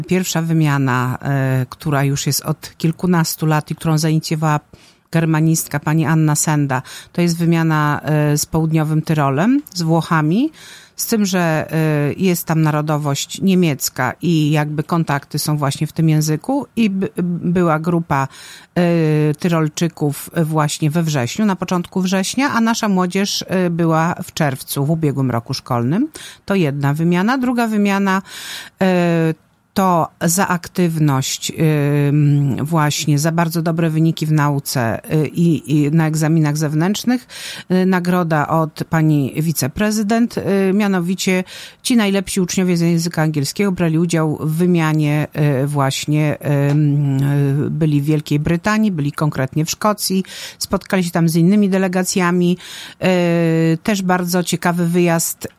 Pierwsza wymiana, która już jest od kilkunastu lat i którą zainicjowała germanistka pani Anna Senda, to jest wymiana z południowym Tyrolem, z Włochami, z tym, że jest tam narodowość niemiecka i jakby kontakty są właśnie w tym języku i była grupa Tyrolczyków właśnie we wrześniu, na początku września, a nasza młodzież była w czerwcu, w ubiegłym roku szkolnym. To jedna wymiana. Druga wymiana to za aktywność właśnie, za bardzo dobre wyniki w nauce i na egzaminach zewnętrznych. Nagroda od pani wiceprezydent. Mianowicie ci najlepsi uczniowie z języka angielskiego brali udział w wymianie właśnie, byli w Wielkiej Brytanii, byli konkretnie w Szkocji, spotkali się tam z innymi delegacjami. Też bardzo ciekawy wyjazd